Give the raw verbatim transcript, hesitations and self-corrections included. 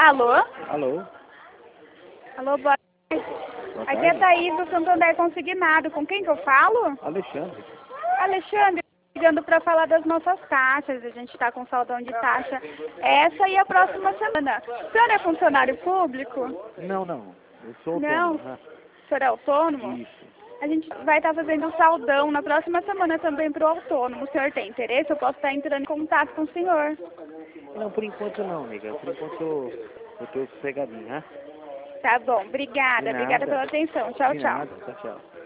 Alô? Alô? Alô, boa tarde. Boa Aqui é tarde. Thaís do Santander Consignado. Com quem que eu falo? Alexandre. Alexandre, ligando para falar das nossas taxas. A gente está com saldão de taxa essa e a próxima semana. O senhor é funcionário público? Não, não. Eu sou Não. autônomo. Ah, O senhor é autônomo? isso. A gente vai estar fazendo saldão na próxima semana também para o autônomo. O senhor tem interesse? Eu posso estar entrando em contato com o senhor. Não, por enquanto não, amiga. Por enquanto eu, eu tô sossegadinho, né? Tá bom, De obrigada. Obrigada nada. pela atenção. Tchau, De tchau. nada. Tchau, tchau.